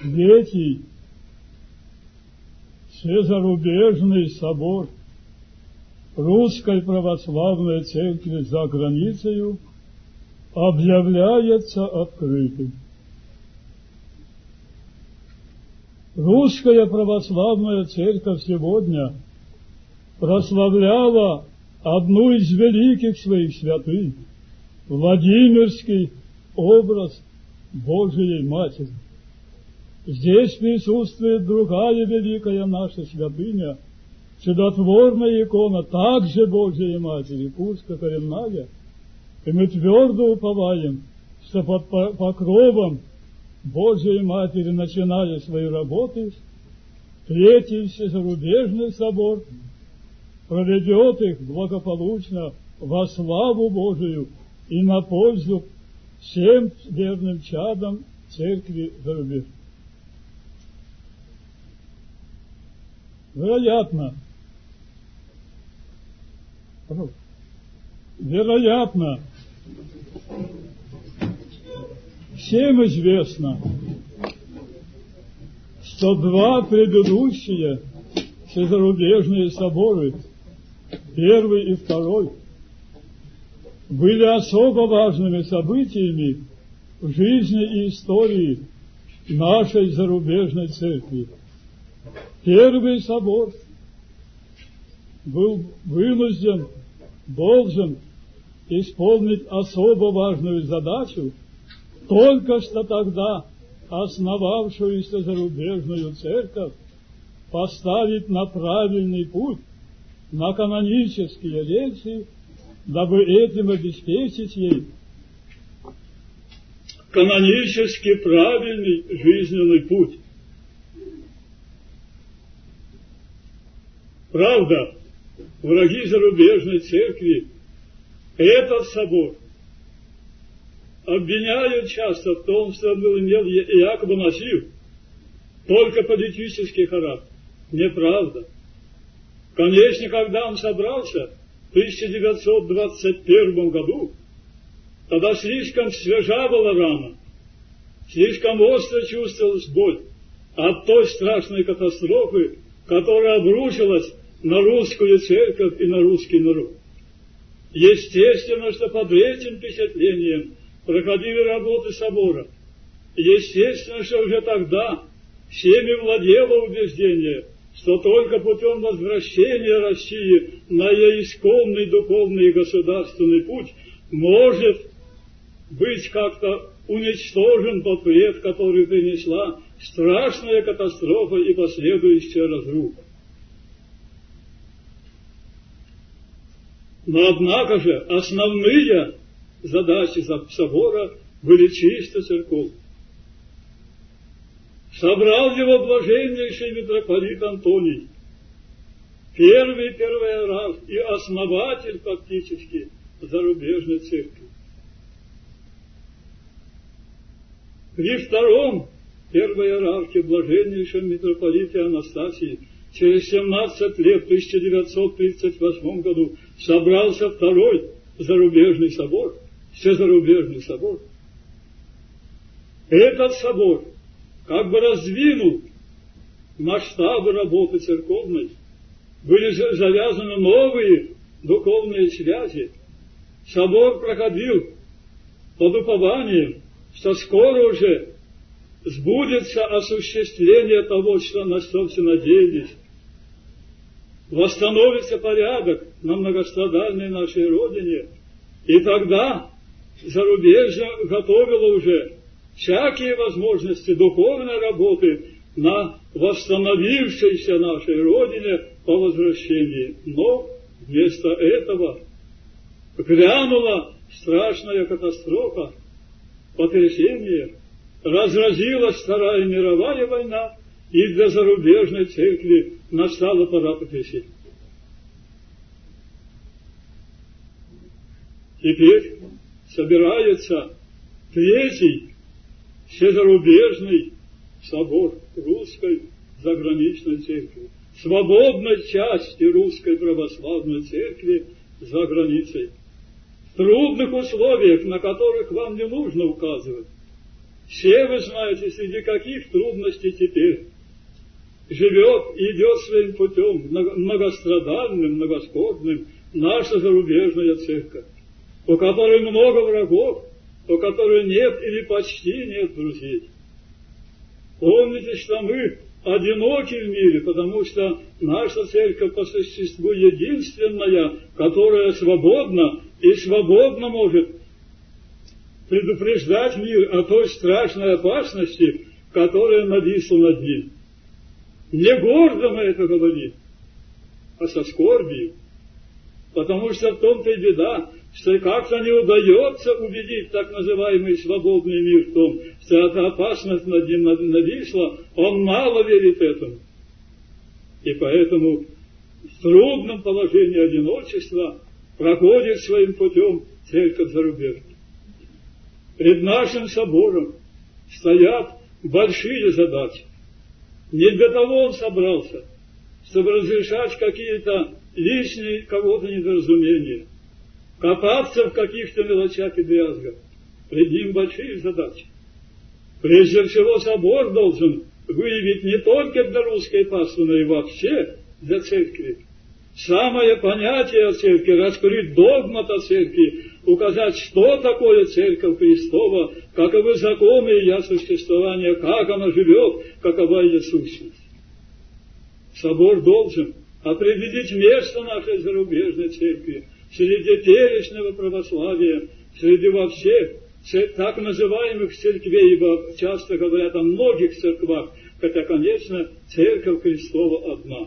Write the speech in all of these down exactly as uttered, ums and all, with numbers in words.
Третий Всезарубежный собор Русской Православной Церкви за границей объявляется открытым. Русская Православная Церковь сегодня прославляла одну из великих своих святынь, Владимирский образ Божией Матери. Здесь присутствует другая великая наша святыня, чудотворная икона, также Божией Матери, Курска коренная, и мы твердо уповаем, что под покровом Божией Матери, начиная свои работы, Третий Всезарубежный собор проведет их благополучно во славу Божию и на пользу всем верным чадам Церкви зарубежной. Вероятно, вероятно, всем известно, что два предыдущие всезарубежные соборы, первый и второй, были особо важными событиями в жизни и истории нашей зарубежной церкви. Первый собор был вынужден, должен исполнить особо важную задачу, только что тогда основавшуюся зарубежную церковь поставить на правильный путь, на канонические рельсы, дабы этим обеспечить ей канонически правильный жизненный путь. Правда, враги зарубежной церкви этот собор обвиняют часто в том, что он был, имел и якобы носил только политический характер. Неправда. Конечно, когда он собрался в тысяча девятьсот двадцать первом году, тогда слишком свежа была рана, слишком остро чувствовалась боль от той страшной катастрофы, которая обрушилась на русскую церковь и на русский народ. Естественно, что под этим впечатлением проходили работы собора. Естественно, что уже тогда всеми владело убеждение, что только путем возвращения России на ее исконный духовный и государственный путь может быть как-то уничтожен тот вред, который принесла страшная катастрофа и последующая разруха. Но однако же основные задачи собора были чисто церковные. Собрал его блаженнейший митрополит Антоний, первый первоиерарх и основатель фактически зарубежной церкви. При втором первоиерархе блаженнейшем митрополите Анастасии через семнадцать лет, в тысяча девятьсот тридцать восьмом году, собрался второй зарубежный собор, всезарубежный собор. Этот собор как бы раздвинул масштабы работы церковной, были завязаны новые духовные связи. Собор проходил под упованием, что скоро уже сбудется осуществление того, что на что все надеялись. Восстановится порядок на многострадальной нашей родине, и тогда зарубежье готовило уже всякие возможности духовной работы на восстановившейся нашей родине по возвращении. Но вместо этого грянула страшная катастрофа, потрясение, разразилась Вторая мировая война, и для зарубежной церкви настала пора потрясения. Теперь собирается третий всезарубежный собор русской заграничной церкви, свободной части русской православной церкви за границей. В трудных условиях, на которых вам не нужно указывать, Все вы знаете, среди каких трудностей теперь живет и идет своим путем многострадальным, многоскорбным наша зарубежная церковь, у которой много врагов, у которой нет или почти нет друзей. Помните, что мы одиноки в мире, потому что наша церковь по существу единственная, которая свободна и свободно может предупреждать мир о той страшной опасности, которая нависла над ним. Не гордо мы это говорим, а со скорбью, потому что в том-то и беда, что как-то не удается убедить так называемый свободный мир в том, что эта опасность над ним нависла, он мало верит этому. И поэтому в трудном положении одиночества проходит своим путем церковь зарубежная. Пред нашим собором стоят большие задачи. Не для того он собрался, чтобы разрешать какие-то личные кого-то недоразумения, копаться в каких-то мелочах и дрязгах. Пред ним большие задачи. Прежде всего, собор должен выявить не только для русской паствы, но и вообще для церкви самое понятие о церкви, раскрыть догмат о церкви, указать, что такое церковь Христова, каковы законы ее существования, как она живет, какова ее сущность. Собор должен определить место нашей зарубежной церкви среди перечного православия, среди вообще так называемых церквей, ибо часто говорят о многих церквах, хотя, конечно, церковь Христова одна.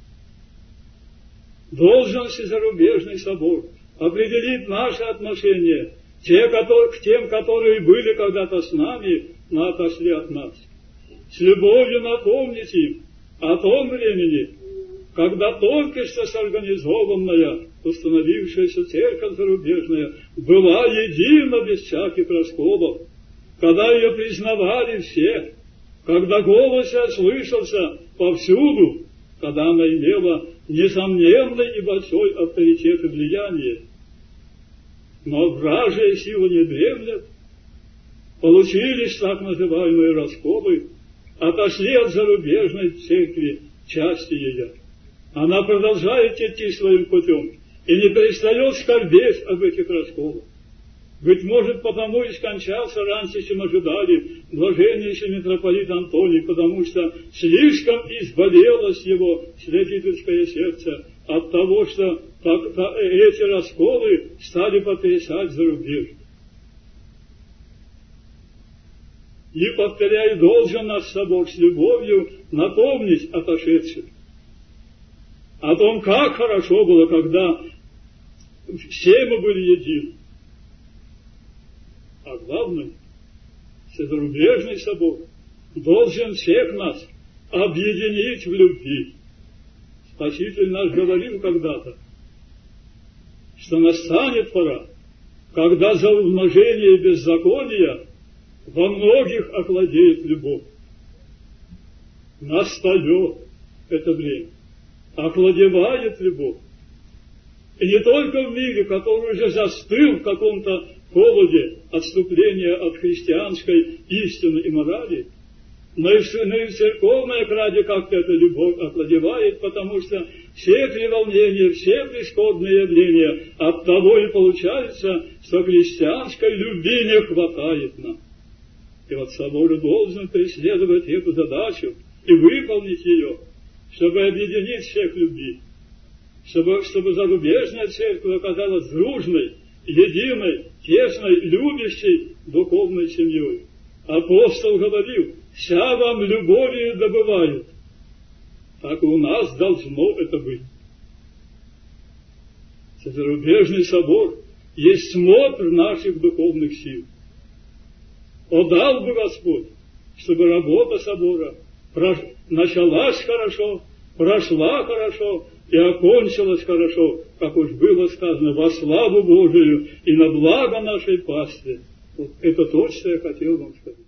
Должен всезарубежный собор определить наши отношения те, которые, к тем, которые были когда-то с нами, но отошли от нас. С любовью напомнить им о том времени, когда только что сорганизованная, установившаяся церковь зарубежная была едина без всяких расколов, когда ее признавали все, когда голос слышался повсюду, когда она имела несомненный и большой авторитет и влияние. Но вражья сила не дремлет, получились так называемые расколы, отошли от зарубежной церкви части ее. Она продолжает идти своим путем и не перестает скорбеть об этих расколах. Быть может, потому и скончался раньше, чем ожидали, блаженнейший митрополит Антоний, потому что слишком изболелось его святительское сердце от того, что так, так, эти расколы стали потрясать зарубеж. И, повторяю, должен наш собор с любовью напомнить отошедшим о том, как хорошо было, когда все мы были едины. А главное, всезарубежный собор должен всех нас объединить в любви. Спаситель наш говорил когда-то, что настанет пора, когда за умножение беззакония во многих охладеет любовь. Настает это время, охладевает любовь. И не только в мире, который уже застыл в каком-то холоде отступления от христианской истины и морали, но и в церковной краде как-то эта любовь охладевает, потому что все треволнения, все прискорбные явления от того и получается, что христианской любви не хватает нам. И вот собор должен преследовать эту задачу и выполнить ее, чтобы объединить всех в любви, чтобы, чтобы зарубежная церковь оказалась дружной, единой, тесной, любящей духовной семьей. Апостол говорил: «Вся вам любовью добывают». Так и у нас должно это быть. Зарубежный собор есть смотр наших духовных сил. О, дал бы Господь, чтобы работа собора началась хорошо, прошла хорошо и окончилась хорошо, как уж было сказано, во славу Божию и на благо нашей пастве. Вот это то, что я хотел вам сказать.